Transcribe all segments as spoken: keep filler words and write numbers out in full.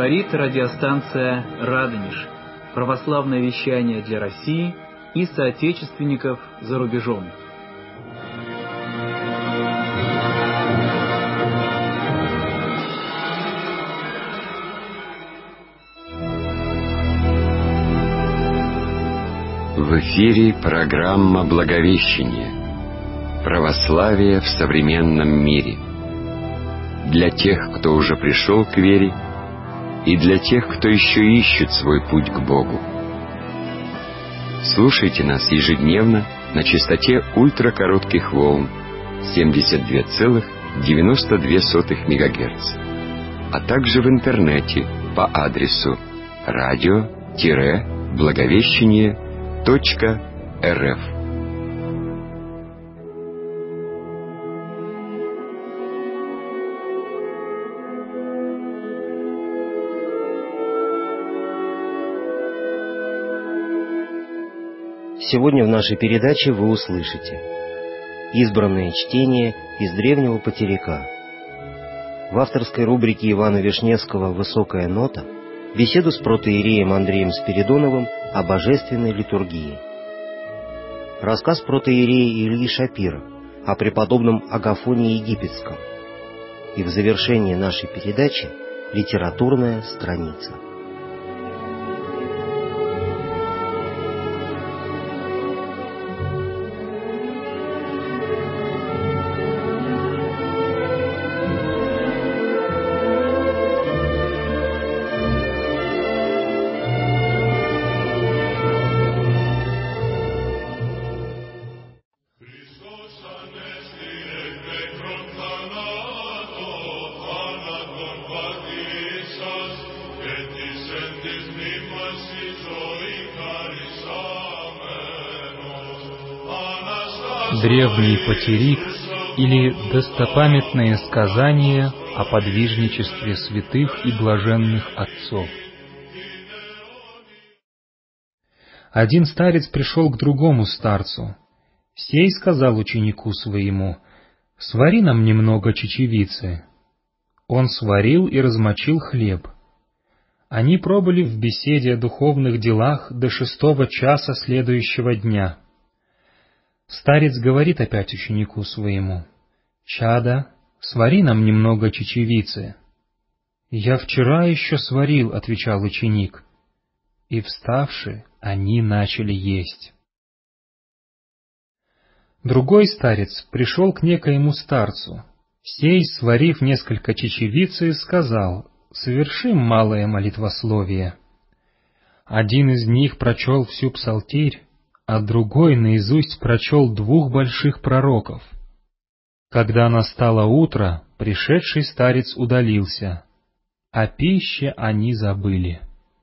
Говорит радиостанция «Радонеж». Православное вещание для России и соотечественников за рубежом. В эфире программа «Благовещение. Православие в современном мире». Для тех, кто уже пришел к вере, и для тех, кто еще ищет свой путь к Богу. Слушайте нас ежедневно на частоте ультракоротких волн семьдесят два целых девяносто две сотых мегагерца, а также в интернете по адресу радио-благовещение точка рф. Сегодня в нашей передаче вы услышите избранное чтение из древнего потеряка. В авторской рубрике Ивана Вишневского «Высокая нота» беседу с протоиереем Андреем Спиридоновым о божественной литургии. Рассказ протоиерея Ильи Шапира о преподобном Агафоне Египетском. И в завершении нашей передачи литературная страница. Древний потерик или достопамятные сказания о подвижничестве святых и блаженных отцов. Один старец пришел к другому старцу. Сей сказал ученику своему: «Свари нам немного чечевицы». Он сварил и размочил хлеб. Они пробыли в беседе о духовных делах до шестого часа следующего дня. Старец говорит опять ученику своему: «Чадо, свари нам немного чечевицы». «Я вчера еще сварил», — отвечал ученик. И, вставши, они начали есть. Другой старец пришел к некоему старцу. Сей, сварив несколько чечевицы, сказал: «Совершим малое молитвословие». Один из них прочел всю псалтирь, а другой наизусть прочел двух больших пророков. Когда настало утро, пришедший старец удалился. О пище они забыли.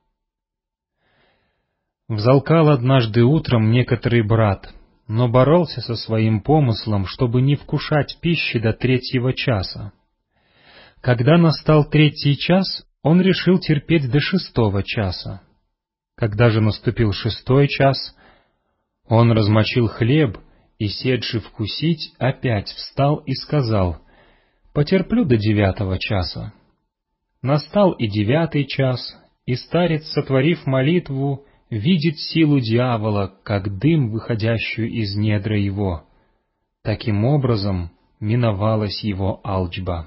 Взалкал однажды утром некоторый брат, но боролся со своим помыслом, чтобы не вкушать пищи до третьего часа. Когда настал третий час, он решил терпеть до шестого часа. Когда же наступил шестой час, он размочил хлеб и, седши вкусить, опять встал и сказал: «Потерплю до девятого часа». Настал и девятый час, и старец, сотворив молитву, видит силу дьявола, как дым, выходящую из недра его. Таким образом миновалась его алчба.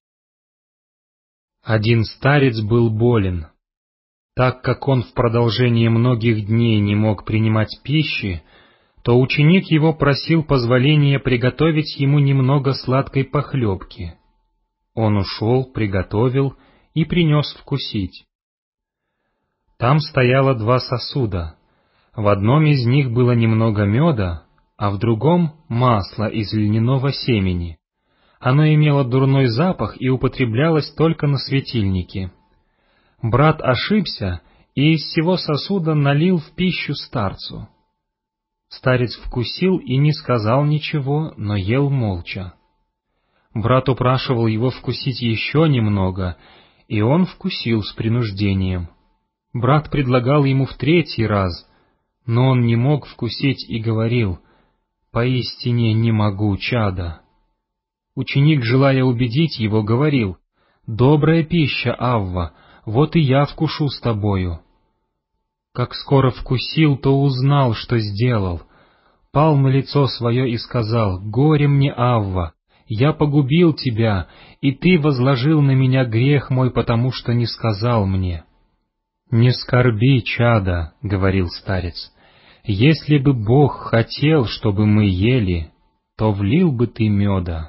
Один старец был болен. Так как он в продолжении многих дней не мог принимать пищи, то ученик его просил позволения приготовить ему немного сладкой похлебки. Он ушел, приготовил и принес вкусить. Там стояло два сосуда. В одном из них было немного меда, а в другом — масло из льняного семени. Оно имело дурной запах и употреблялось только на светильнике. Брат ошибся и из всего сосуда налил в пищу старцу. Старец вкусил и не сказал ничего, но ел молча. Брат упрашивал его вкусить еще немного, и он вкусил с принуждением. Брат предлагал ему в третий раз, но он не мог вкусить и говорил: «Поистине не могу, чадо». Ученик, желая убедить его, говорил: «Добрая пища, Авва, вот и я вкушу с тобою. Как скоро вкусил, то узнал, что сделал. Пал на лицо свое и сказал: «Горе мне, Авва! Я погубил тебя, и ты возложил на меня грех мой, потому что не сказал мне». «Не скорби, чадо, — говорил старец, — если бы Бог хотел, чтобы мы ели, то влил бы ты меда».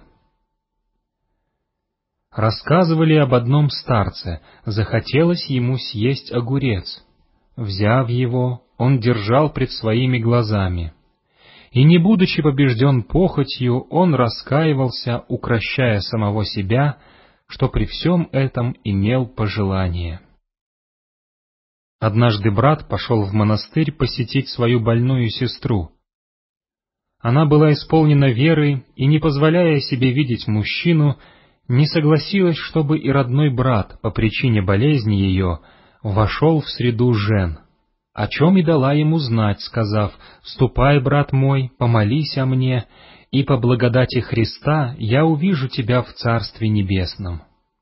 Рассказывали об одном старце, захотелось ему съесть огурец. Взяв его, он держал пред своими глазами. И, не будучи побежден похотью, он раскаивался, укрощая самого себя, что при всем этом имел пожелание. Однажды брат пошел в монастырь посетить свою больную сестру. Она была исполнена веры и, не позволяя себе видеть мужчину, не согласилась, чтобы и родной брат, по причине болезни ее, вошел в среду жен, о чем и дала ему знать, сказав: «Ступай, брат мой, помолись о мне, и по благодати Христа я увижу тебя в Царстве Небесном».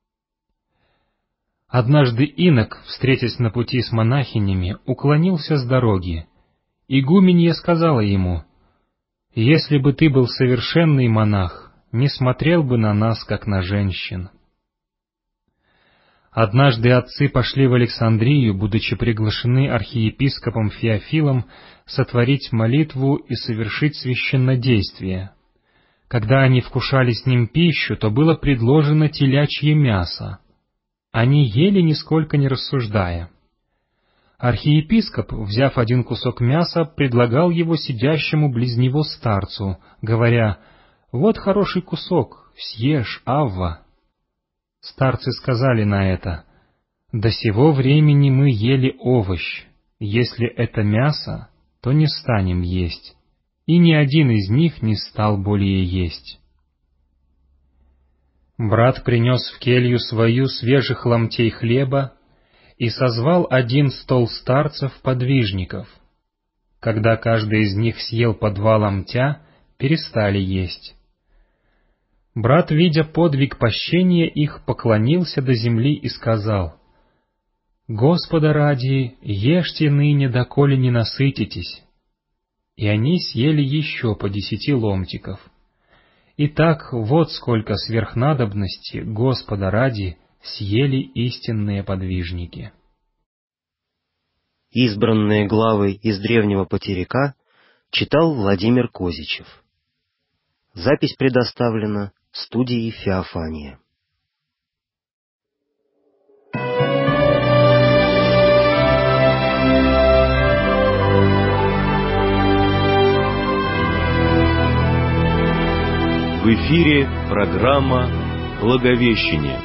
Однажды инок, встретясь на пути с монахинями, уклонился с дороги. Игуменья сказала ему: «Если бы ты был совершенный монах, не смотрел бы на нас, как на женщин». Однажды отцы пошли в Александрию, будучи приглашены архиепископом Феофилом сотворить молитву и совершить священнодействие. Когда они вкушали с ним пищу, то было предложено телячье мясо. Они ели, нисколько не рассуждая. Архиепископ, взяв один кусок мяса, предлагал его сидящему близ него старцу, говоря: «Вот хороший кусок, съешь, Авва». Старцы сказали на это: «До сего времени мы ели овощ, если это мясо, то не станем есть». И ни один из них не стал более есть. Брат принес в келью свою свежих ломтей хлеба и созвал один стол старцев-подвижников. Когда каждый из них съел по два ломтя, перестали есть. Брат, видя подвиг пощения их, поклонился до земли и сказал: «Господа ради, ешьте ныне, доколе не насытитесь». И они съели еще по десяти ломтиков. Итак, вот сколько сверхнадобности, Господа ради, съели истинные подвижники. Избранные главы из древнего потеряка читал Владимир Козичев. Запись предоставлена студией Феофания. В эфире программа «Благовещение».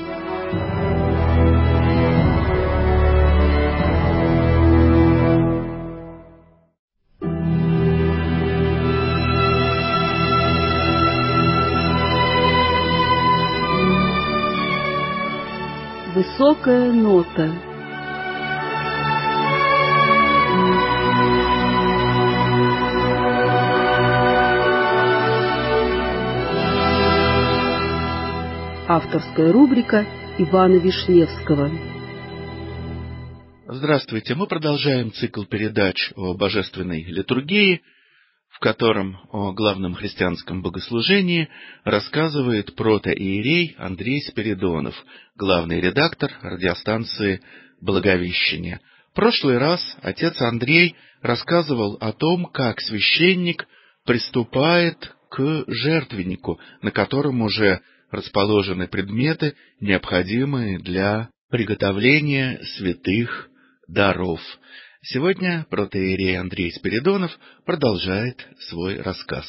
Высокая нота. Авторская рубрика Ивана Вишневского. Здравствуйте. Мы продолжаем цикл передач о божественной литургии, в котором о главном христианском богослужении рассказывает протоиерей Андрей Спиридонов, главный редактор радиостанции «Благовещение». В прошлый раз отец Андрей рассказывал о том, как священник приступает к жертвеннику, на котором уже расположены предметы, необходимые для приготовления святых даров. Сегодня протоиерей Андрей Спиридонов продолжает свой рассказ.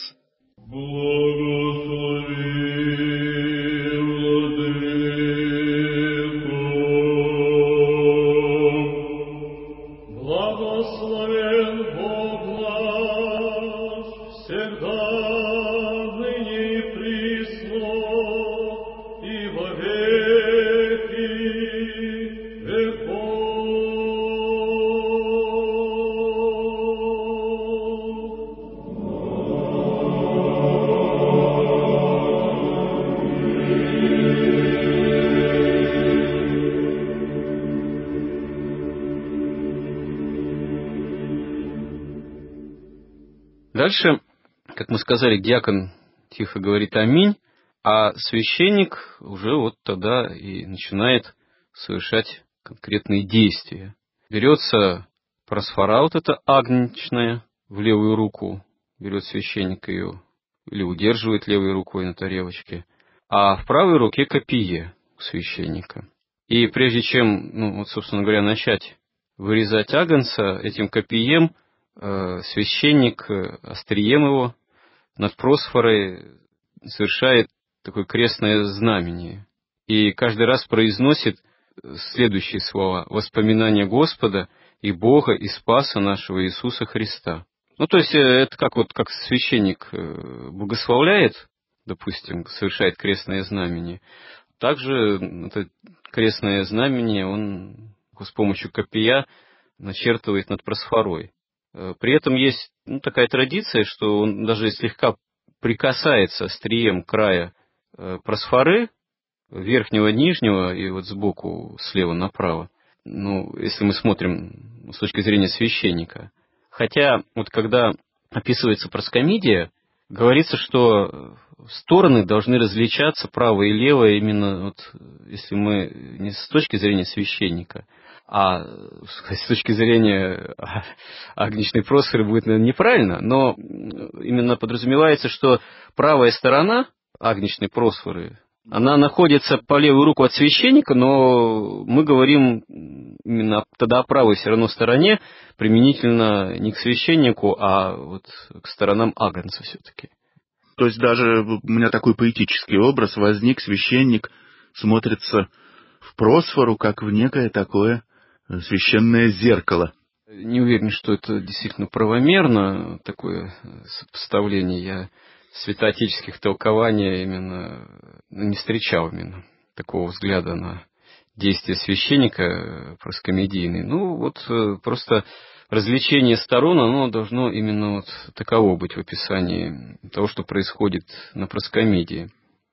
Дальше, как мы сказали, диакон тихо говорит «Аминь», а священник уже вот тогда и начинает совершать конкретные действия. Берется просфора вот эта агнечная в левую руку, берет священник ее или удерживает левой рукой на тарелочке, а в правой руке копье у священника. И прежде чем, ну, вот, собственно говоря, начать вырезать агнца, этим копьем э, священник э, острием его над просфорой совершает такое крестное знамение. И каждый раз произносит следующие слова: «Воспоминание Господа и Бога, и Спаса нашего Иисуса Христа». Ну, то есть, это как вот как священник благословляет, допустим, совершает крестное знамение, также это крестное знамение он с помощью копья начертывает над просфорой. При этом есть, ну, такая традиция, что он даже слегка прикасается острием края просфоры, верхнего, нижнего и вот сбоку, слева направо. Ну, если мы смотрим с точки зрения священника. Хотя, вот когда описывается проскомидия, говорится, что стороны должны различаться, правая и левая, именно вот, если мы не с точки зрения священника, а с точки зрения агнечной просфоры будет, наверное, неправильно, но именно подразумевается, что правая сторона агнечной просфоры, она находится по левую руку от священника, но мы говорим именно тогда о правой все равно стороне, применительно не к священнику, а вот к сторонам агнца все-таки. То есть даже у меня такой поэтический образ возник: священник смотрится в просфору, как в некое такое священное зеркало. Не уверен, что это действительно правомерно, такое сопоставление. Я святоотеческих толкований именно не встречал именно такого взгляда на действия священника проскомедийный. Ну, вот просто развлечение сторон, оно должно именно вот таково быть в описании того, что происходит на проскомедии.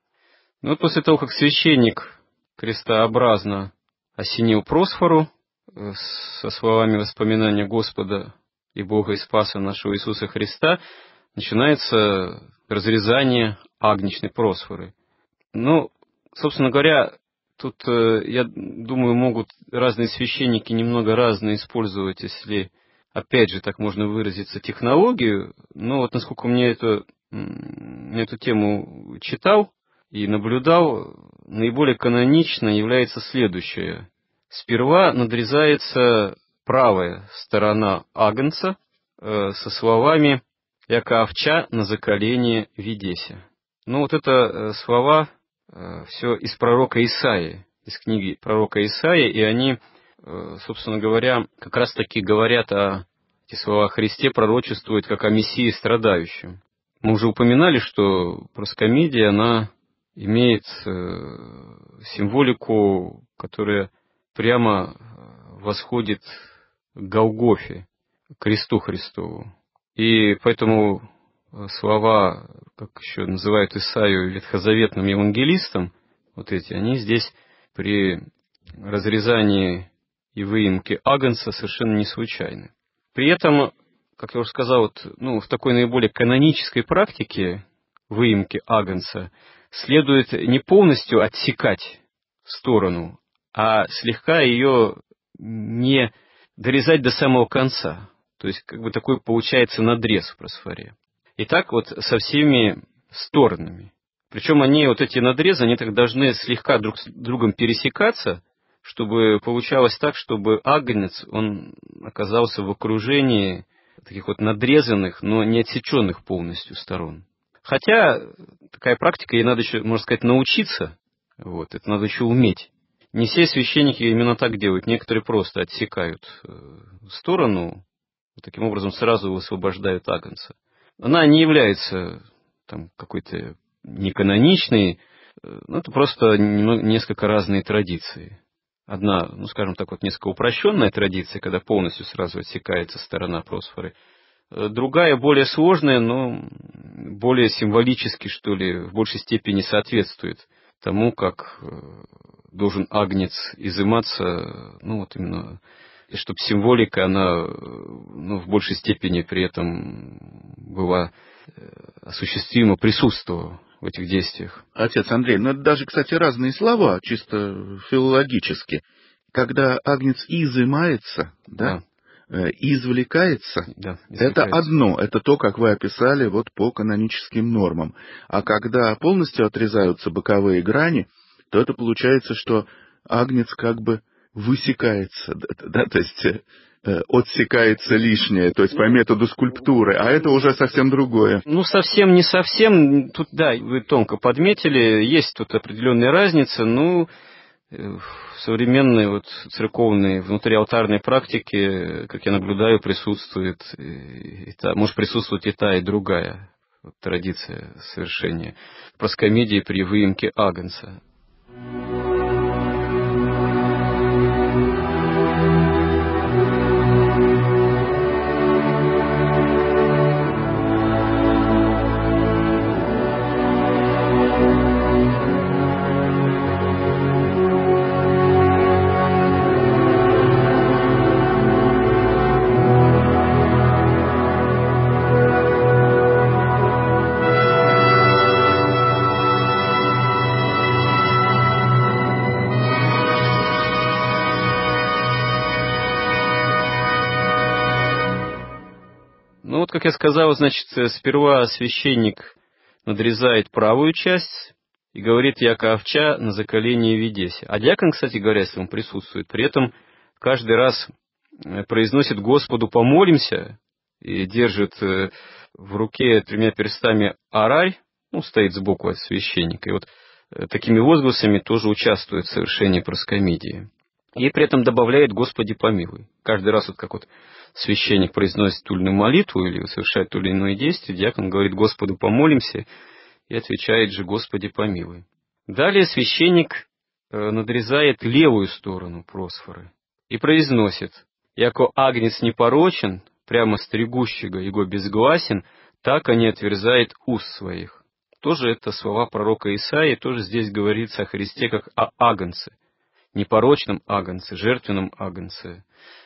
Ну, вот после того, как священник крестообразно осенил просфору со словами «Воспоминания Господа и Бога и Спаса нашего Иисуса Христа», начинается разрезание агнечной просфоры. Ну, собственно говоря, тут, я думаю, могут разные священники немного разные использовать, если, опять же, так можно выразиться, технологию. Но вот насколько мне это, эту тему читал и наблюдал, наиболее канонично является следующее. Сперва надрезается правая сторона агнца э, со словами «яко овча на заколене ведеся». Ну, вот это э, слова э, все из пророка Исаии, из книги пророка Исаии, и они, э, собственно говоря, как раз-таки говорят о, эти слова о Христе, пророчествуют как о Мессии страдающем. Мы уже упоминали, что проскомедия, она имеет э, символику, которая прямо восходит к Голгофе, к кресту Христову. И поэтому слова, как еще называют Исаию ветхозаветным евангелистом, вот эти, они здесь при разрезании и выемке агнца совершенно не случайны. При этом, как я уже сказал, вот, ну, в такой наиболее канонической практике выемки агнца следует не полностью отсекать сторону, а слегка ее не дорезать до самого конца. То есть, как бы такой получается надрез в просфоре. И так вот со всеми сторонами. Причем они, вот эти надрезы, они так должны слегка друг с другом пересекаться, чтобы получалось так, чтобы агнец, он оказался в окружении таких вот надрезанных, но не отсеченных полностью сторон. Хотя такая практика, ей надо еще, можно сказать, научиться. Вот, это надо еще уметь. Не все священники именно так делают. Некоторые просто отсекают сторону, таким образом сразу высвобождают агнца. Она не является там какой-то неканоничной, но это просто несколько разные традиции. Одна, ну скажем так, вот несколько упрощенная традиция, когда полностью сразу отсекается сторона просфоры. Другая, более сложная, но более символически, что ли, в большей степени соответствует тому, как должен агнец изыматься, ну вот именно и чтобы символика, она ну, в большей степени при этом была осуществима, присутствовала в этих действиях. Отец Андрей, ну это даже, кстати, разные слова, чисто филологически. Когда агнец изымается, да, да. извлекается, да, это одно, это то, как вы описали вот по каноническим нормам. А когда полностью отрезаются боковые грани, то это получается, что агнец как бы высекается, да, то есть э, отсекается лишнее, то есть по методу скульптуры, а это уже совсем другое. Ну, совсем не совсем, тут, да, вы тонко подметили, есть тут определенная разница, ну, в современной вот церковной внутриалтарной практике, как я наблюдаю, присутствует, и та, может присутствовать и та, и другая вот, традиция совершения проскомидии при выемке агнца. Ну вот, как я сказал, значит, сперва священник надрезает правую часть и говорит: «Яко овча на заколении ведеся». А диакон, кстати говоря, если он присутствует, при этом каждый раз произносит «Господу помолимся» и держит в руке тремя перстами арарь, ну, стоит сбоку от священника, и вот такими возгласами тоже участвует в совершении проскомидии. И при этом добавляет «Господи помилуй». Каждый раз вот как вот священник произносит ту или иную молитву или совершает то или иное действие, диакон говорит «Господу помолимся» и отвечает же «Господи помилуй». Далее священник надрезает левую сторону просфоры и произносит: «Яко агнец непорочен, прямо стригущего его безгласен, так и не отверзает уст своих». Тоже это слова пророка Исаии, тоже здесь говорится о Христе как о агнце, непорочном агнце, жертвенном агнце,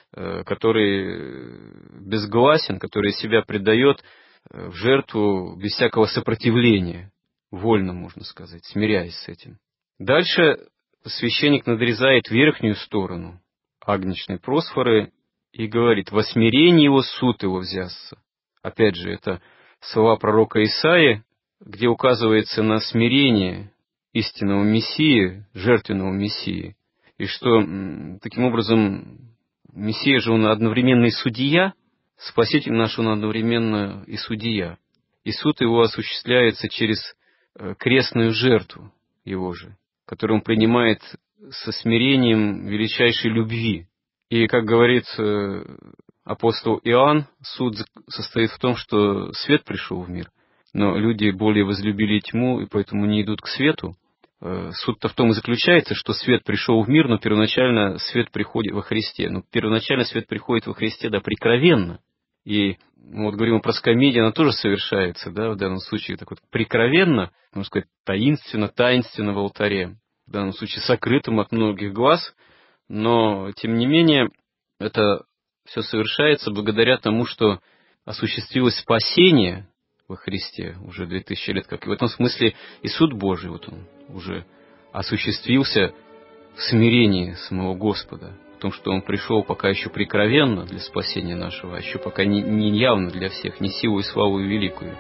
который безгласен, который себя предает в жертву без всякого сопротивления, вольно, можно сказать, смиряясь с этим. Дальше священник надрезает верхнюю сторону агнечной просфоры и говорит: «Во смирении его суд его взясся». Опять же, это слова пророка Исаии, где указывается на смирение истинного Мессии, жертвенного Мессии, и что таким образом Мессия же он одновременно и судья, Спаситель наш он одновременно и судья. И суд его осуществляется через крестную жертву его же, которую он принимает со смирением величайшей любви. И, как говорит апостол Иоанн, суд состоит в том, что свет пришел в мир, но люди более возлюбили тьму и поэтому не идут к свету. Суть-то в том и заключается, что свет пришел в мир, но первоначально свет приходит во Христе. Но первоначально свет приходит во Христе, да, прикровенно. И мы вот говорим про проскомидия, она тоже совершается, да, в данном случае так вот прикровенно, можно сказать, таинственно, таинственно в алтаре. В данном случае сокрытым от многих глаз, но, тем не менее, это все совершается благодаря тому, что осуществилось спасение во Христе уже две тысячи лет, как и в этом смысле и суд Божий вот он уже осуществился в смирении самого Господа, в том, что Он пришел пока еще прикровенно для спасения нашего, а еще пока не, не явно для всех, не силу и славу и великую.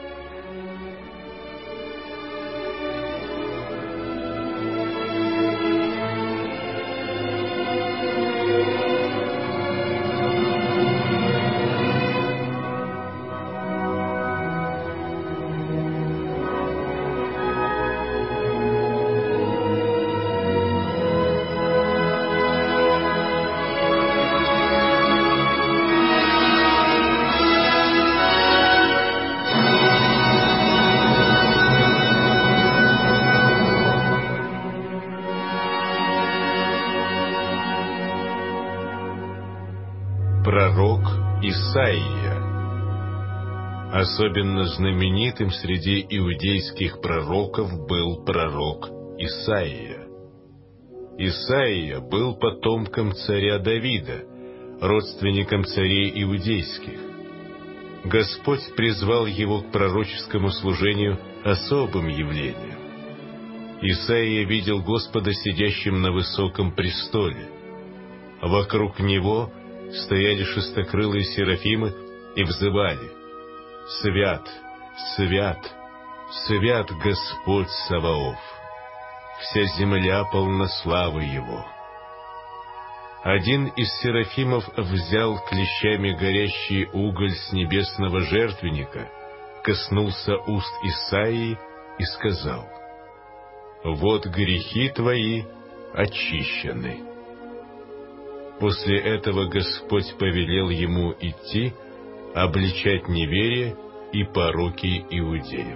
Пророк Исаия. Особенно знаменитым среди иудейских пророков был пророк Исаия. Исаия был потомком царя Давида, родственником царей иудейских. Господь призвал его к пророческому служению особым явлением. Исаия видел Господа сидящим на высоком престоле. Вокруг него стояли шестокрылые серафимы и взывали: «Свят, свят, свят Господь Саваоф! Вся земля полна славы Его». Один из серафимов взял клещами горящий уголь с небесного жертвенника, коснулся уст Исаии и сказал: «Вот грехи твои очищены». После этого Господь повелел ему идти, обличать неверие и пороки иудеев.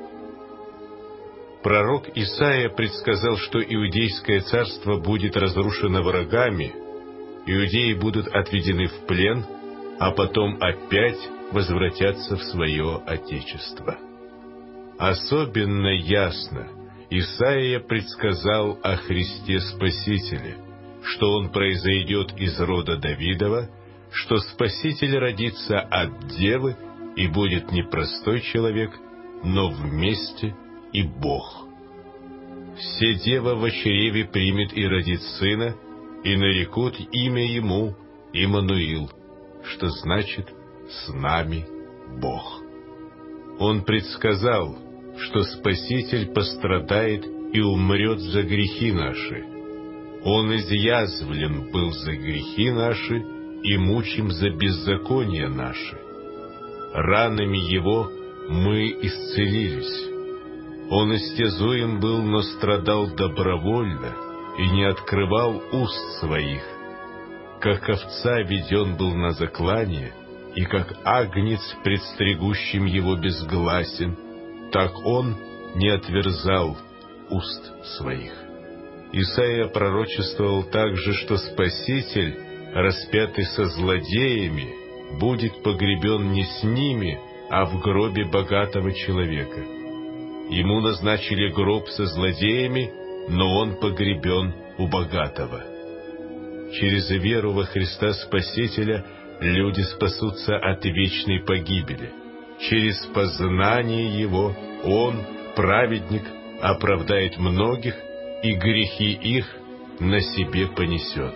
Пророк Исаия предсказал, что иудейское царство будет разрушено врагами, иудеи будут отведены в плен, а потом опять возвратятся в свое отечество. Особенно ясно Исаия предсказал о Христе Спасителе, что Он произойдет из рода Давидова, что Спаситель родится от Девы и будет не простой человек, но вместе и Бог. «Все дева во чреве примет и родит сына, и нарекут имя ему Иммануил», что значит «с нами Бог». Он предсказал, что Спаситель пострадает и умрет за грехи наши. Он изъязвлен был за грехи наши и мучим за беззакония наши. Ранами Его мы исцелились. Он истязуем был, но страдал добровольно и не открывал уст своих. Как овца веден был на заклание, и как агнец пред стригущим его безгласен, так он не отверзал уст своих. Исаия пророчествовал также, что Спаситель, распятый со злодеями, будет погребен не с ними, а в гробе богатого человека. Ему назначили гроб со злодеями, но он погребен у богатого. Через веру во Христа Спасителя люди спасутся от вечной погибели. Через познание Его Он, праведник, оправдает многих, и грехи их на себе понесет.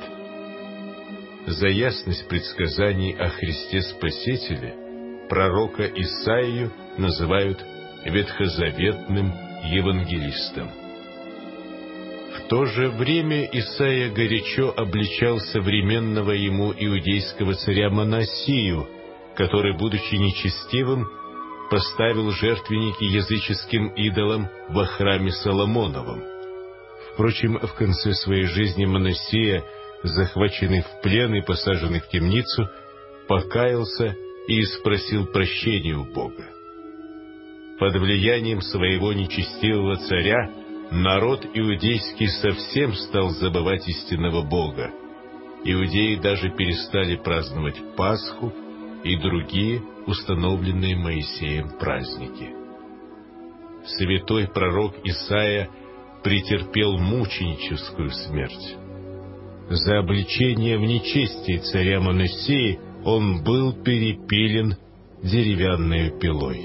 За ясность предсказаний о Христе Спасителе пророка Исаию называют ветхозаветным евангелистом. В то же время Исаия горячо обличал современного ему иудейского царя Манассию, который, будучи нечестивым, поставил жертвенники языческим идолам во храме Соломоновом. Впрочем, в конце своей жизни Манассия, захваченный в плен и посаженный в темницу, покаялся и спросил прощения у Бога. Под влиянием своего нечестивого царя народ иудейский совсем стал забывать истинного Бога. Иудеи даже перестали праздновать Пасху и другие установленные Моисеем праздники. Святой пророк Исаия претерпел мученическую смерть. За обличение в нечестии царя Манассии он был перепилен деревянной пилой.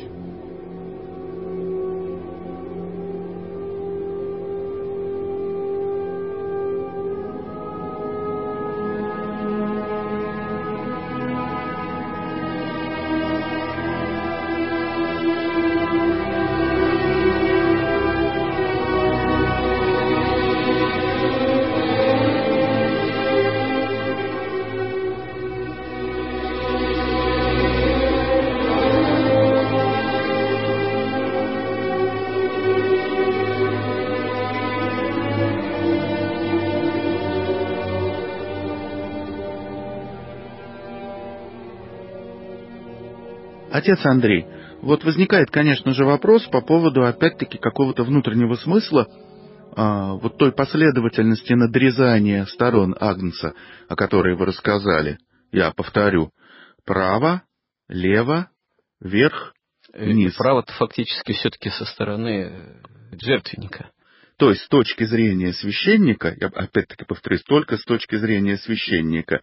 Отец Андрей, вот возникает, конечно же, вопрос по поводу, опять-таки, какого-то внутреннего смысла а, вот той последовательности надрезания сторон Агнца, о которой вы рассказали. Я повторю: право, лево, вверх, вниз. Право-то фактически все-таки со стороны жертвенника. То есть с точки зрения священника, я опять-таки повторюсь, только с точки зрения священника,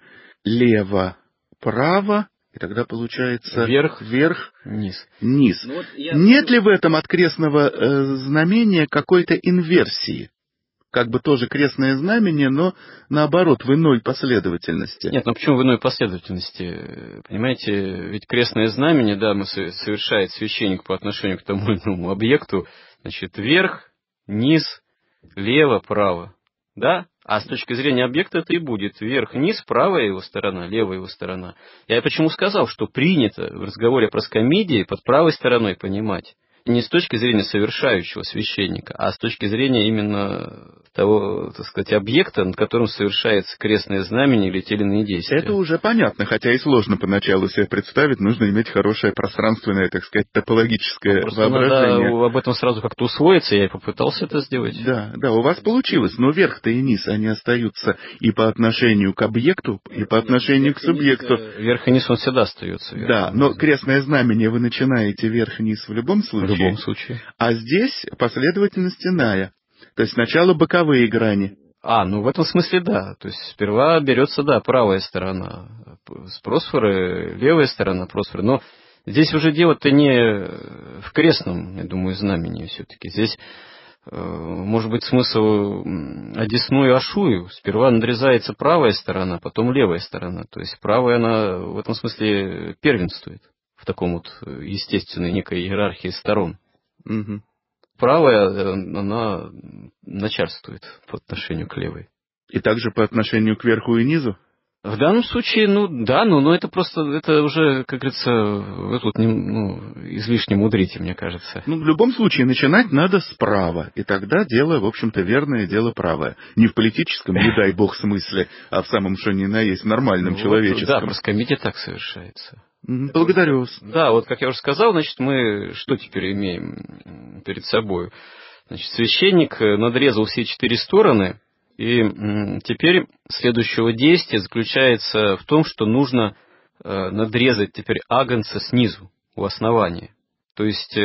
лево, право, и тогда получается вверх, вверх, низ. низ. Ну, вот нет ли в этом от крестного э, знамения какой-то инверсии? Как бы тоже крестное знамение, но наоборот, в иной последовательности. Нет, ну почему в иной последовательности? Понимаете, ведь крестное знамение, да, мы совершает священник по отношению к тому или иному объекту, значит, вверх, низ, лево, право, да? А с точки зрения объекта это и будет вверх, низ, правая его сторона, левая его сторона. Я почему сказал, что принято в разговоре про скамидии под правой стороной понимать. Не с точки зрения совершающего священника, а с точки зрения именно того, так сказать, объекта, над которым совершается крестное знамение или те или иные действия. Это уже понятно, хотя и сложно поначалу себе представить, нужно иметь хорошее пространственное, так сказать, топологическое Просто воображение. Надо об этом сразу как-то усвоиться, я и попытался это сделать. Да, да, у вас получилось, но верх-то и низ, они остаются и по отношению к объекту, и по отношению верх к субъекту. Низ, верх и низ он всегда остается. Верх, да, но крестное знамение вы начинаете верх и низ в любом случае. В любом случае. А здесь последовательность иная. То есть сначала боковые грани. А, ну в этом смысле да. То есть сперва берется, да, правая сторона с просфоры, левая сторона просфоры. Но здесь уже дело-то не в крестном, я думаю, знамении все-таки. Здесь э, может быть смысл одесную и ашую. Сперва надрезается правая сторона, потом левая сторона. То есть правая, она в этом смысле первенствует в таком вот естественной некой иерархии сторон. Угу. Правая, она начальствует по отношению к левой. И также по отношению к верху и низу? В данном случае, ну да, но, но это просто, это уже, как говорится, вы тут ну, излишне мудрите, мне кажется. Ну, в любом случае, начинать надо справа, и тогда дело, в общем-то, верное, дело правое. Не в политическом, не дай бог, смысле, а в самом что ни на есть нормальном, ну, человеческом. Да, просто комитет так совершается. Благодарю вас. Да, вот как я уже сказал, значит, мы что теперь имеем перед собой? Значит, священник надрезал все четыре стороны, и теперь следующего действия заключается в том, что нужно надрезать теперь агнца снизу, у основания. То есть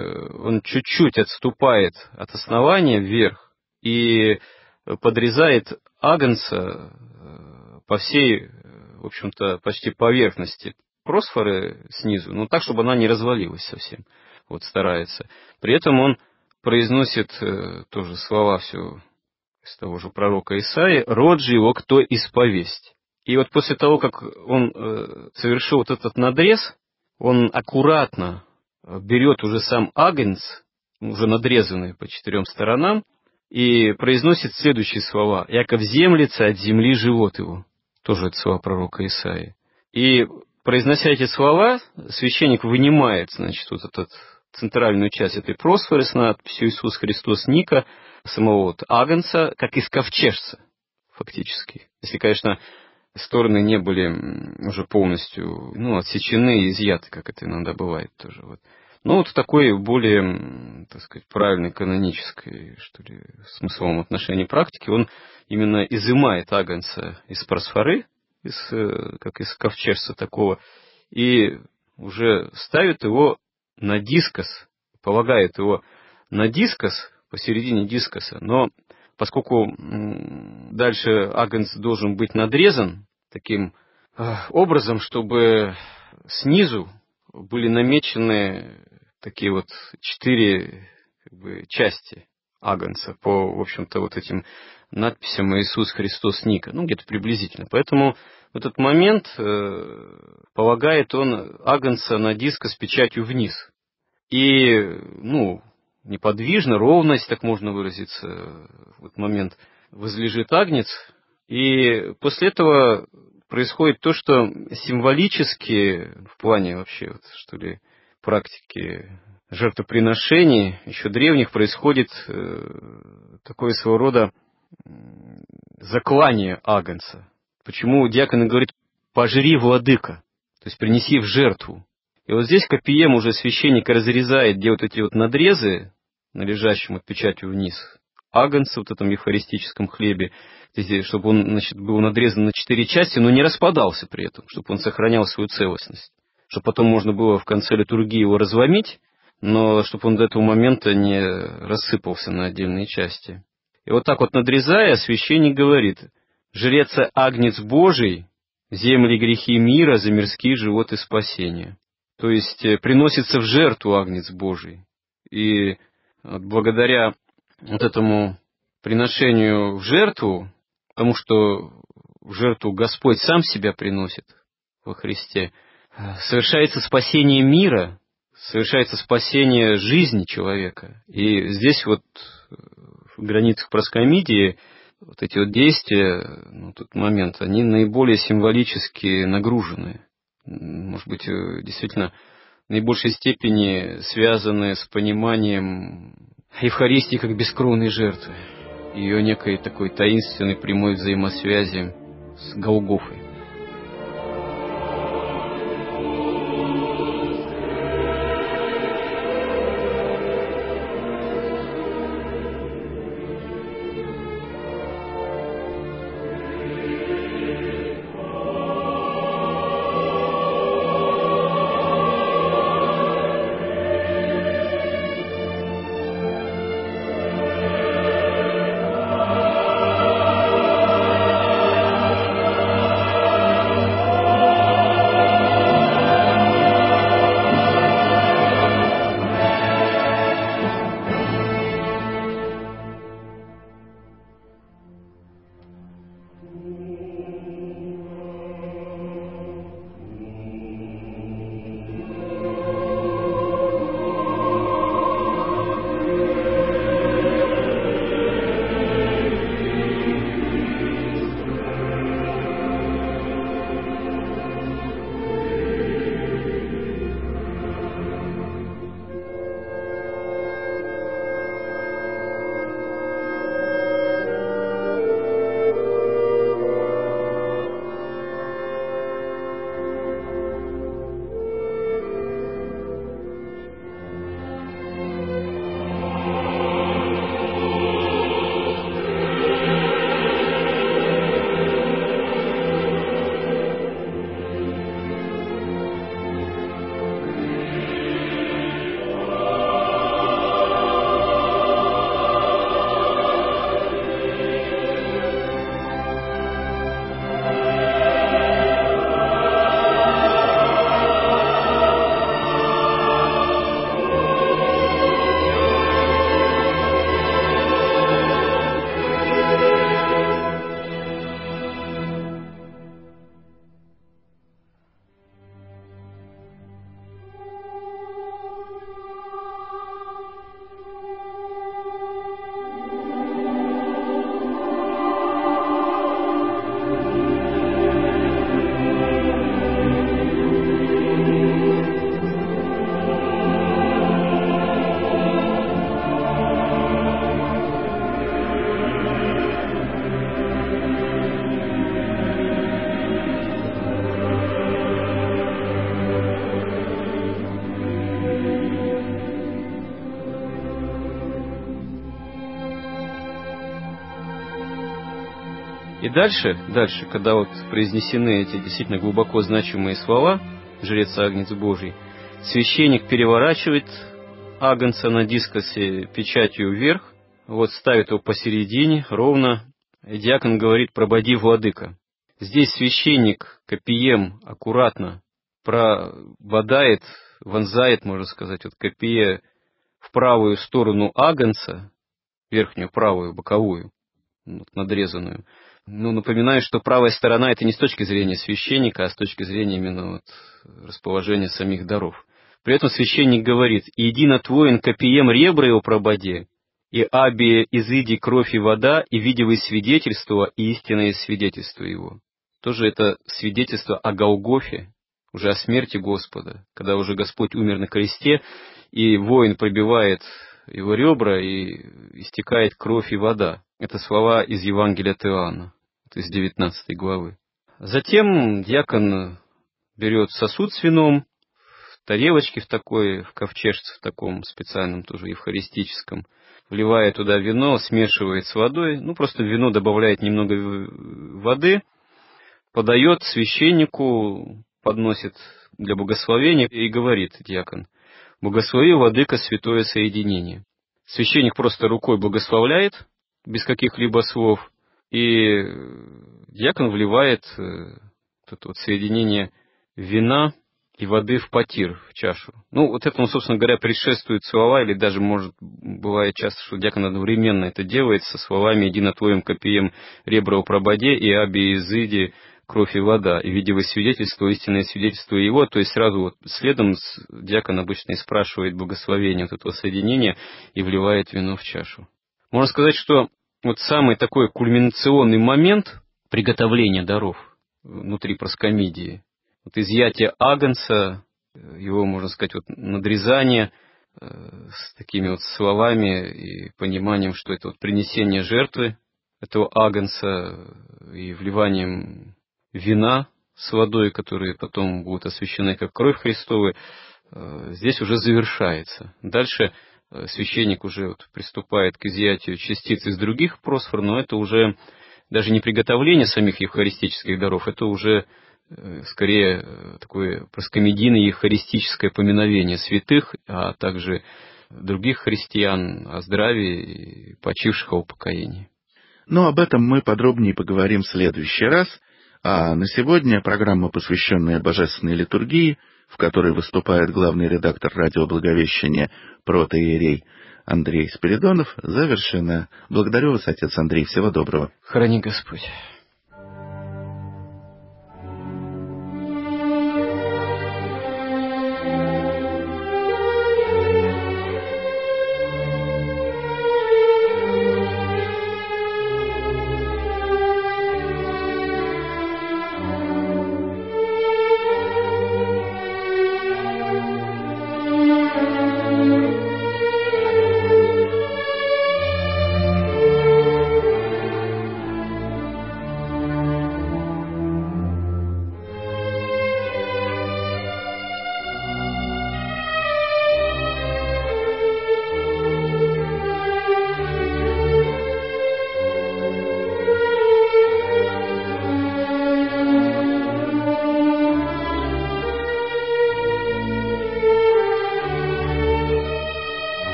он чуть-чуть отступает от основания вверх и подрезает агнца по всей, в общем-то, почти поверхности просфоры снизу, но так, чтобы она не развалилась совсем. Вот старается. При этом он произносит э, тоже слова все из того же пророка Исаии: «Род же его кто исповесть». И вот после того, как он э, совершил вот этот надрез, он аккуратно берет уже сам агнец, уже надрезанный по четырем сторонам, и произносит следующие слова: «Яко вземлется от земли живот его». Тоже это слова пророка Исаии. И произнося эти слова, священник вынимает, значит, вот эту центральную часть этой просфоры с надписью «Иисус Христос Ника», самого вот агнца, как из ковчежца, фактически. Если, конечно, стороны не были уже полностью, ну, отсечены и изъяты, как это иногда бывает тоже. Вот. Ну, вот в такой более, так сказать, правильной канонической, что ли, смысловом отношении практики, он именно изымает агнца из просфоры, из, как из ковчежца такого, и уже ставит его на дискос, полагает его на дискос, посередине дискоса, но поскольку дальше агнец должен быть надрезан таким образом, чтобы снизу были намечены такие вот четыре как бы, части агнца по, в общем-то, вот этим надписям «Иисус Христос Ника», ну, где-то приблизительно. Поэтому в этот момент э, полагает он агнца на диско с печатью вниз. И, ну, неподвижно, ровность, так можно выразиться, в этот момент возлежит агнец. И после этого происходит то, что символически, в плане вообще, вот, что ли, практики жертвоприношений, еще древних, происходит э, такое своего рода заклание агнца. Почему диакон говорит «пожри, владыка», то есть принеси в жертву. И вот здесь Копием уже священник разрезает, где вот эти вот надрезы, на лежащем от печатью вниз, агнца, вот этом евхаристическом хлебе, здесь, чтобы он, значит, был надрезан на четыре части, но не распадался при этом, чтобы он сохранял свою целостность. Чтобы потом можно было в конце литургии его разломить, но чтобы он до этого момента не рассыпался на отдельные части. И вот так вот надрезая, священник говорит: «Жрец Агнец Божий, земли грехи мира, за мирские животы спасения». То есть приносится в жертву Агнец Божий. И вот благодаря вот этому приношению в жертву, потому что в жертву Господь сам себя приносит во Христе, совершается спасение мира, совершается спасение жизни человека. И здесь вот в границах проскомидии вот эти вот действия, ну, тот момент, они наиболее символически нагружены. Может быть, действительно, в наибольшей степени связаны с пониманием Евхаристии как бескровной жертвы, ее некой такой таинственной прямой взаимосвязи с Голгофой. И дальше, дальше, когда вот произнесены эти действительно глубоко значимые слова «Жрец Агнец Божий», священник переворачивает агнца на дискосе печатью вверх, вот ставит его посередине, ровно, и диакон говорит: «Прободи, владыка». Здесь священник копьем аккуратно прободает, вонзает, можно сказать, вот копье в правую сторону агнца, верхнюю правую, боковую, вот, надрезанную. Ну, напоминаю, что правая сторона — это не с точки зрения священника, а с точки зрения именно вот расположения самих даров. При этом священник говорит: «Иди над воин копьем ребра его прободи, и аби изыди кровь и вода, и видевый свидетельство, и истинное свидетельство его». Тоже это свидетельство о Голгофе, уже о смерти Господа, когда уже Господь умер на кресте, и воин пробивает его ребра, и истекает кровь и вода. Это слова из Евангелия от Иоанна, из девятнадцатой главы. Затем диакон берет сосуд с вином, в тарелочке в такой, в ковчежце в таком специальном, тоже евхаристическом, вливает туда вино, смешивает с водой, ну просто в вино добавляет немного воды, подает священнику, подносит для благословения и говорит диакон: Благослови, владыка, святое соединение. Священник просто рукой благословляет, без каких-либо слов, и диакон вливает это вот соединение вина и воды в потир, в чашу. Ну, вот этому, собственно говоря, предшествуют слова, или даже, может, бывает часто, что диакон одновременно это делает со словами «Едино твоим копием ребра упрободе и аби изыди кровь и вода, и видевое свидетельство, истинное свидетельство его». То есть сразу вот следом диакон обычно и спрашивает благословение вот этого соединения и вливает вино в чашу. Можно сказать, что вот самый такой кульминационный момент приготовления даров внутри проскомидии, вот изъятие агнца, его, можно сказать, вот надрезание э, с такими вот словами и пониманием, что это вот принесение жертвы этого агнца и вливанием вина с водой, которые потом будут освящены как кровь Христова, э, здесь уже завершается. Дальше э, священник уже вот приступает к изъятию частиц из других просфор, но это уже даже не приготовление самих евхаристических даров, это уже скорее такое проскомедийное евхаристическое поминовение святых, а также других христиан о здравии и почивших о упокоении. Но об этом мы подробнее поговорим в следующий раз. А на сегодня программа, посвященная Божественной литургии, в которой выступает главный редактор радио Благовещения протоиерей Андрей Спиридонов, завершена. Благодарю вас, отец Андрей. Всего доброго. Храни Господь.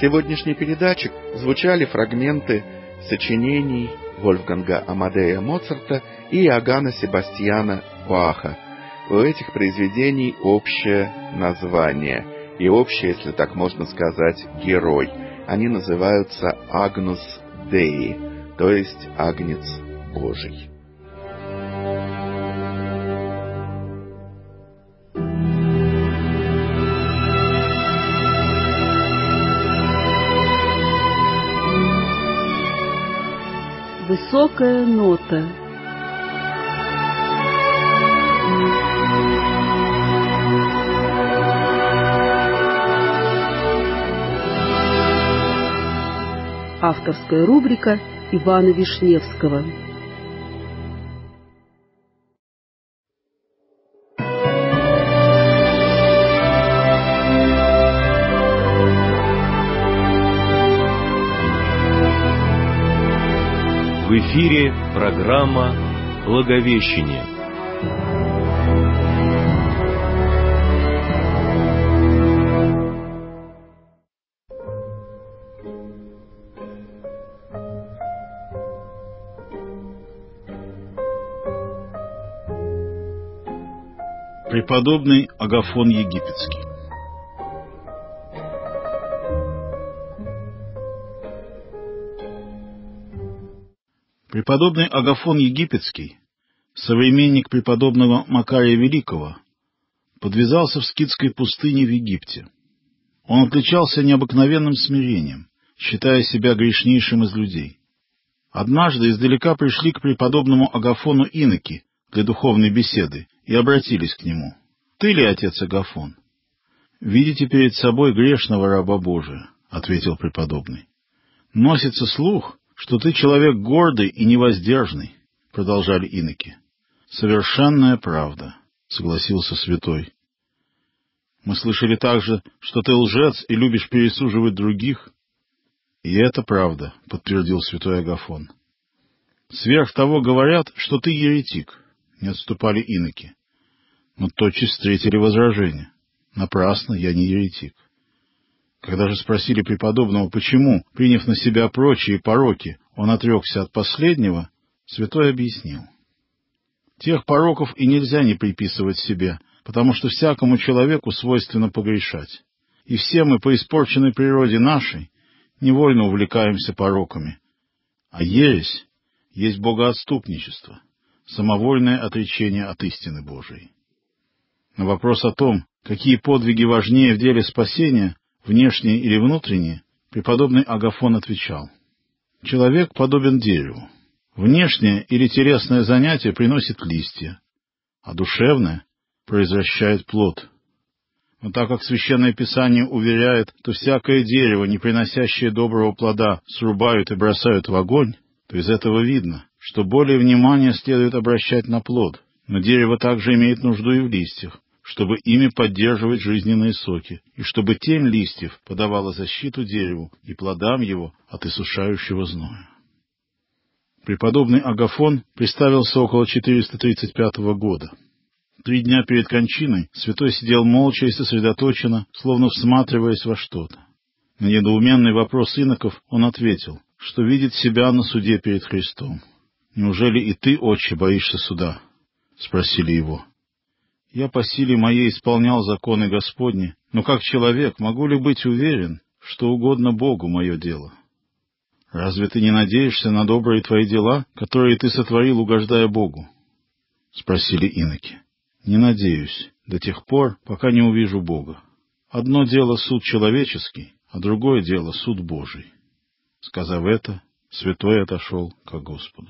сегодняшней передаче звучали фрагменты сочинений Вольфганга Амадея Моцарта и Иоганна Себастьяна Баха. У этих произведений общее название и общий, если так можно сказать, герой. Они называются Агнус Деи, то есть Агнец Божий. Высокая нота. Авторская рубрика Ивана Вишневского. В эфире программа «Благовещение». Преподобный Агафон Египетский. Преподобный Агафон Египетский, современник преподобного Макария Великого, подвязался в скитской пустыне в Египте. Он отличался необыкновенным смирением, считая себя грешнейшим из людей. Однажды издалека пришли к преподобному Агафону иноки для духовной беседы и обратились к нему. «Ты ли отец Агафон?» «Видите перед собой грешного раба Божия», — ответил преподобный. «Носится слух, что ты человек гордый и невоздержный», — продолжали иноки. «Совершенная правда», — согласился святой. «Мы слышали также, что ты лжец и любишь пересуживать других». «И это правда», — подтвердил святой Агафон. «Сверх того говорят, что ты еретик», — не отступали иноки. Но тотчас встретили возражение. «Напрасно, я не еретик». Когда же спросили преподобного, почему, приняв на себя прочие пороки, он отрекся от последнего, святой объяснил. Тех пороков и нельзя не приписывать себе, потому что всякому человеку свойственно погрешать. И все мы по испорченной природе нашей невольно увлекаемся пороками. А ересь есть богоотступничество, самовольное отречение от истины Божией. На вопрос о том, какие подвиги важнее в деле спасения, внешние или внутренние, преподобный Агафон отвечал. Человек подобен дереву. Внешнее или телесное занятие приносит листья, а душевное произвращает плод. Но так как Священное Писание уверяет, то всякое дерево, не приносящее доброго плода, срубают и бросают в огонь, то из этого видно, что более внимания следует обращать на плод, но дерево также имеет нужду и в листьях, чтобы ими поддерживать жизненные соки, и чтобы тень листьев подавала защиту дереву и плодам его от иссушающего зноя. Преподобный Агафон приставился около четыреста тридцать пятого года. Три дня перед кончиной святой сидел молча и сосредоточенно, словно всматриваясь во что-то. На недоуменный вопрос иноков он ответил, что видит себя на суде перед Христом. «Неужели и ты, отче, боишься суда?» — спросили его. «Я по силе моей исполнял законы Господни, но как человек могу ли быть уверен, что угодно Богу мое дело?» «Разве ты не надеешься на добрые твои дела, которые ты сотворил, угождая Богу?» — спросили иноки. «Не надеюсь, до тех пор, пока не увижу Бога. Одно дело суд человеческий, а другое дело суд Божий». Сказав это, святой отошел ко Господу.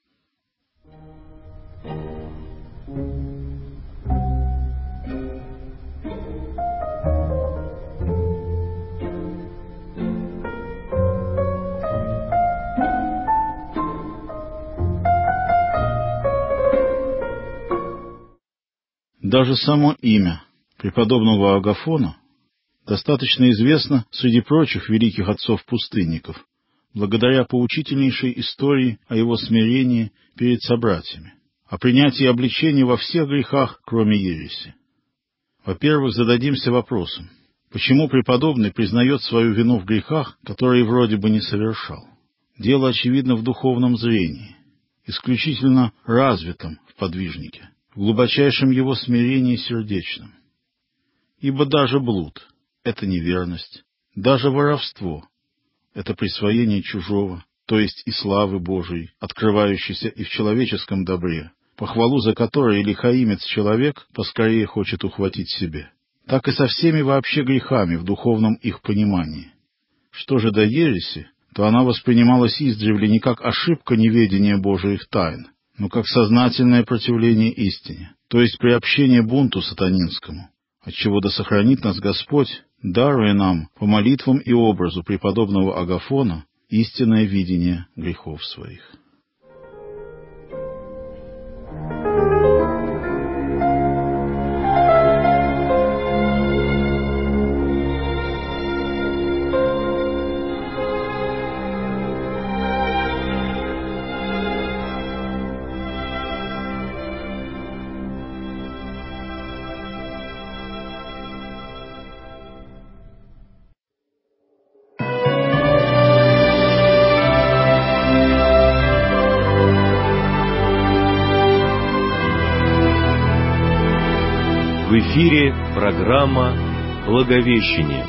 Даже само имя преподобного Агафона достаточно известно среди прочих великих отцов-пустынников, благодаря поучительнейшей истории о его смирении перед собратьями, о принятии обличения во всех грехах, кроме ереси. Во-первых, зададимся вопросом, Почему преподобный признает свою вину в грехах, которые вроде бы не совершал? Дело, очевидно, в духовном зрении, исключительно развитом в подвижнике, в глубочайшем его смирении сердечном. Ибо даже блуд — это неверность, даже воровство — это присвоение чужого, то есть и славы Божией, открывающейся и в человеческом добре, похвалу за которое лихаимец человек поскорее хочет ухватить себе. Так и со всеми вообще грехами в духовном их понимании. Что же до ереси, то она воспринималась издревле не как ошибка неведения Божиих тайн, но как сознательное противление истине, то есть приобщение бунту сатанинскому, отчего да сохранит нас Господь, даруя нам по молитвам и образу преподобного Агафона истинное видение грехов своих. В эфире программа «Благовещение».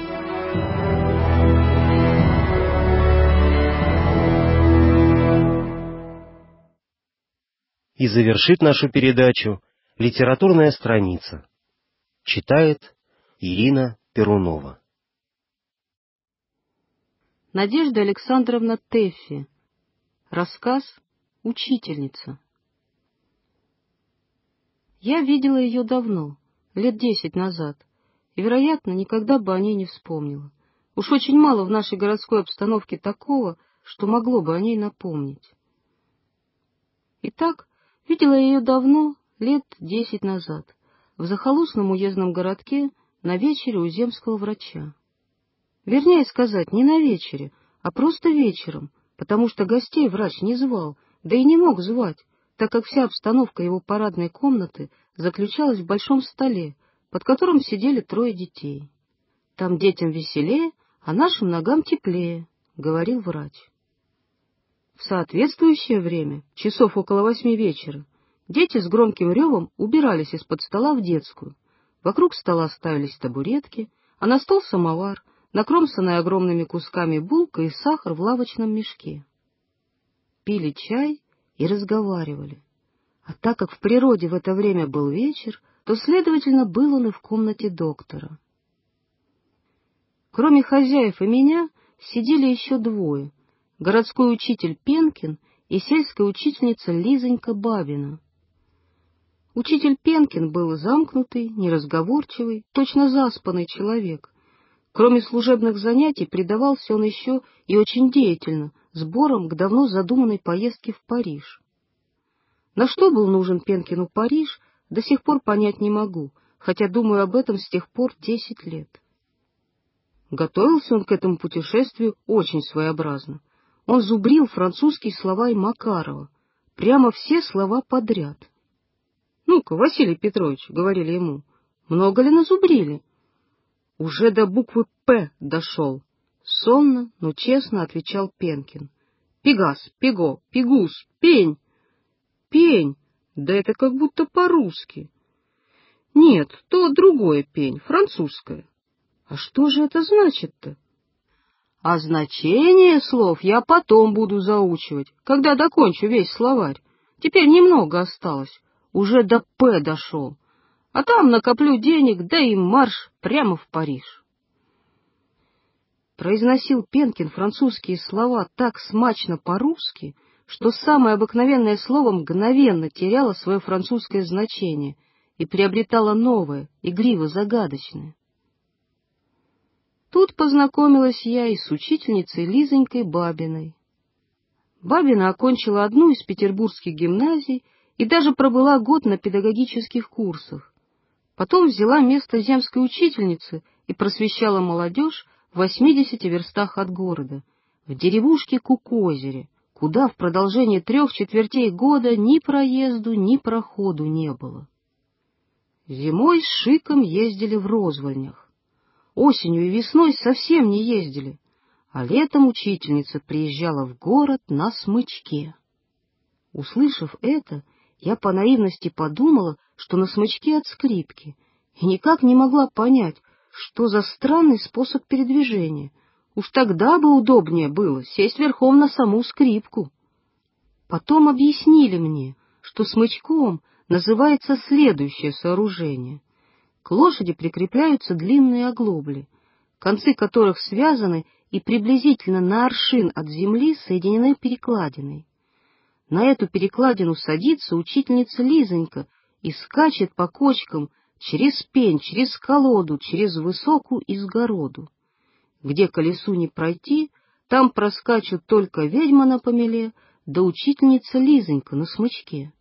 И завершит нашу передачу литературная страница. Читает Ирина Перунова. Надежда Александровна Тэффи. Рассказ «Учительница». Я видела ее давно, лет десять назад, и, вероятно, никогда бы о ней не вспомнила. Уж очень мало в нашей городской обстановке такого, что могло бы о ней напомнить. Итак, видела я ее давно, лет десять назад, в захолустном уездном городке на вечере у земского врача. Вернее сказать, не на вечере, а просто вечером, потому что гостей врач не звал, да и не мог звать, так как вся обстановка его парадной комнаты заключалась в большом столе, под которым сидели трое детей. «Там детям веселее, а нашим ногам теплее», — говорил врач. В соответствующее время, часов около восьми вечера, дети с громким ревом убирались из-под стола в детскую. Вокруг стола ставились табуретки, а на стол самовар, накромсанный огромными кусками булка и сахар в лавочном мешке. Пили чай и разговаривали. А так как в природе в это время был вечер, то, следовательно, был он и в комнате доктора. Кроме хозяев и меня сидели еще двое — городской учитель Пенкин и сельская учительница Лизонька Бабина. Учитель Пенкин был замкнутый, неразговорчивый, точно заспанный человек. Кроме служебных занятий предавался он еще и очень деятельно сборам к давно задуманной поездке в Париж. На что был нужен Пенкину Париж, до сих пор понять не могу, хотя думаю об этом с тех пор десять лет. Готовился он к этому путешествию очень своеобразно. Он зубрил французские слова и Макарова, прямо все слова подряд. — Ну-ка, Василий Петрович, — говорили ему, — много ли назубрили? — Уже до буквы «П» дошел, — сонно, но честно отвечал Пенкин. — Пегас, Пего, Пегус, Пень. — Пень, да это как будто по-русски. — Нет, то другое пень, французское. — А что же это значит-то? — А значение слов я потом буду заучивать, когда докончу весь словарь. Теперь немного осталось, уже до «П» дошел. А там накоплю денег, да и марш прямо в Париж. Произносил Пенкин французские слова так смачно по-русски, что самое обыкновенное слово мгновенно теряло свое французское значение и приобретало новое, игриво-загадочное. Тут познакомилась я и с учительницей Лизонькой Бабиной. Бабина окончила одну из петербургских гимназий и даже пробыла год на педагогических курсах. Потом взяла место земской учительницы и просвещала молодежь в восьмидесяти верстах от города, в деревушке Кукозере, куда в продолжении трех четвертей года ни проезду, ни проходу не было. Зимой с Шиком ездили в Розвольнях. осенью и весной совсем не ездили, а летом учительница приезжала в город на смычке. Услышав это, я по наивности подумала, что на смычке от скрипки, и никак не могла понять, что за странный способ передвижения. Уж тогда бы удобнее было сесть верхом на саму скрипку. Потом объяснили мне, что смычком называется следующее сооружение. К лошади прикрепляются длинные оглобли, концы которых связаны и приблизительно на аршин от земли соединены перекладиной. На эту перекладину садится учительница Лизонька и скачет по кочкам через пень, через колоду, через высокую изгороду. Где колесу не пройти, там проскачут только ведьма на помеле, да учительница Лизонька на смычке.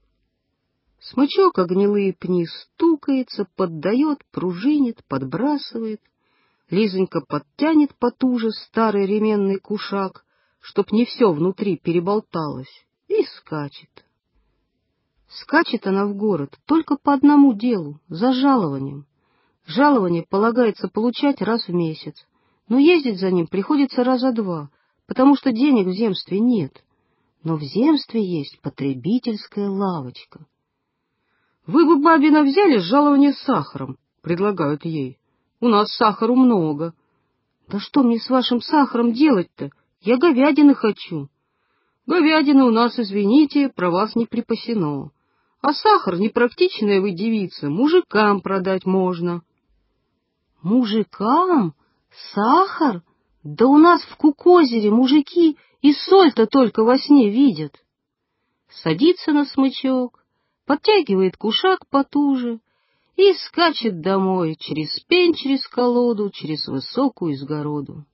Смычок о гнилые пни стукается, поддает, пружинит, подбрасывает. Лизонька подтянет потуже старый ременный кушак, чтоб не все внутри переболталось, и скачет. Скачет она в город только по одному делу, за жалованием. Жалование полагается получать раз в месяц, но ездить за ним приходится раза два, потому что денег в земстве нет. Но в земстве есть потребительская лавочка. — Вы бы, бабина, взяли жалование с сахаром, — предлагают ей. — У нас сахару много. — Да что мне с вашим сахаром делать-то? Я говядины хочу. — Говядины у нас, извините, про вас не припасено. А сахар, непрактичная вы девица, мужикам продать можно. — Мужикам? Сахар? Да у нас в Кукозере мужики и соль-то только во сне видят. Садится на смычок, подтягивает кушак потуже и скачет домой через пень, через колоду, через высокую изгороду.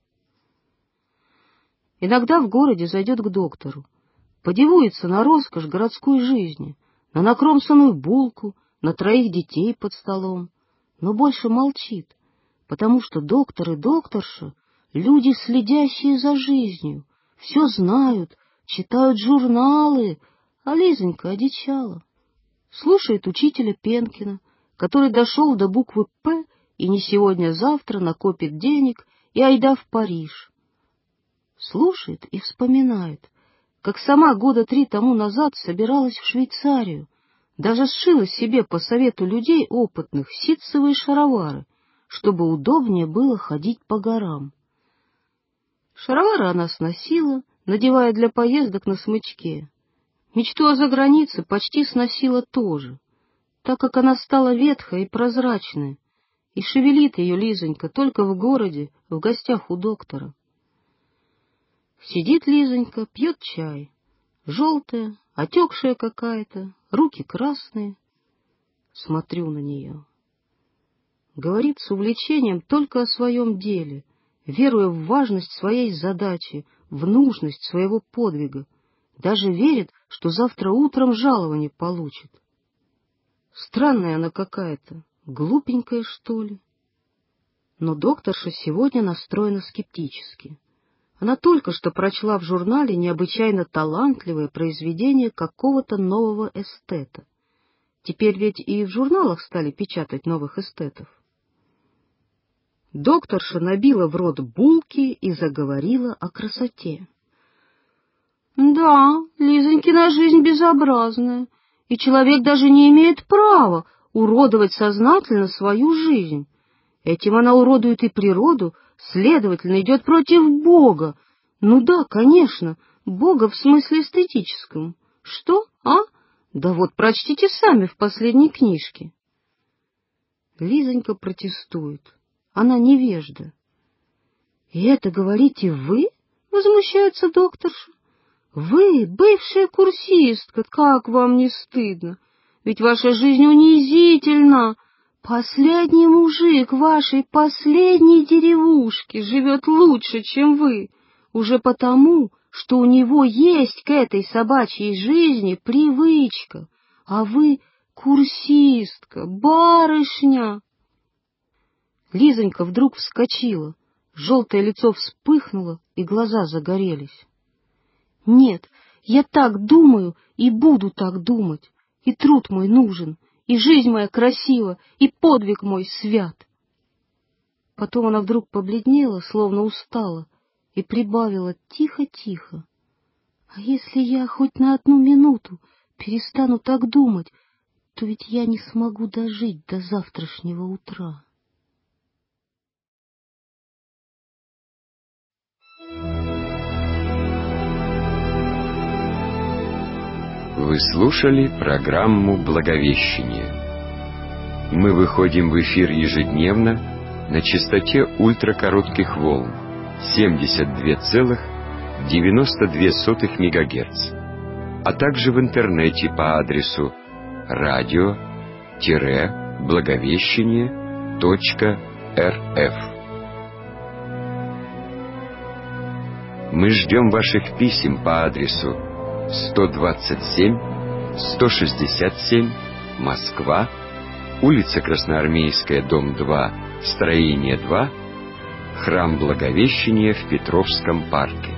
Иногда в городе зайдет к доктору, подивуется на роскошь городской жизни, на накромсанную булку, на троих детей под столом, но больше молчит, потому что доктор и докторша — люди, следящие за жизнью, все знают, читают журналы, а Лизонька одичала. Слушает учителя Пенкина, который дошел до буквы «П» и не сегодня-завтра накопит денег и айда в Париж. Слушает и вспоминает, как сама года три тому назад собиралась в Швейцарию, даже сшила себе по совету людей опытных ситцевые шаровары, чтобы удобнее было ходить по горам. Шаровары она сносила, надевая для поездок на смычке. Мечту о загранице почти сносила тоже, так как она стала ветхая и прозрачная, и шевелит ее Лизонька только в городе, в гостях у доктора. Сидит Лизонька, пьет чай, желтая, отекшая какая-то, руки красные. Смотрю на нее. Говорит с увлечением только о своем деле, веруя в важность своей задачи, в нужность своего подвига, даже верит, что завтра утром жалование получит. Странная она какая-то, глупенькая, что ли. Но докторша сегодня настроена скептически. Она только что прочла в журнале необычайно талантливое произведение какого-то нового эстета. Теперь ведь и в журналах стали печатать новых эстетов. Докторша набила в рот булки и заговорила о красоте. Да, Лизонькина жизнь безобразная, и человек даже не имеет права уродовать сознательно свою жизнь. Этим она уродует и природу, следовательно, идет против Бога. Ну да, конечно, Бога в смысле эстетическом. Что, а? Да вот прочтите сами в последней книжке. Лизонька протестует. Она невежда. — И это говорите вы? — возмущается докторша. — Вы, бывшая курсистка, как вам не стыдно? Ведь ваша жизнь унизительна. Последний мужик вашей последней деревушки живет лучше, чем вы, уже потому, что у него есть к этой собачьей жизни привычка, а вы курсистка, барышня. Лизонька вдруг вскочила, желтое лицо вспыхнуло, и глаза загорелись. — Нет, я так думаю и буду так думать, и труд мой нужен, и жизнь моя красива, и подвиг мой свят. Потом она вдруг побледнела, словно устала, и прибавила тихо-тихо: «А если я хоть на одну минуту перестану так думать, то ведь я не смогу дожить до завтрашнего утра». Вы слушали программу «Благовещение». Мы выходим в эфир ежедневно на частоте ультракоротких волн семьдесят два целых девяносто две сотых мегагерц, а также в интернете по адресу радио-благовещение точка эр эф. Мы ждем ваших писем по адресу сто двадцать семь сто шестьдесят семь, Москва, улица Красноармейская, дом два, строение два, Храм Благовещения в Петровском парке.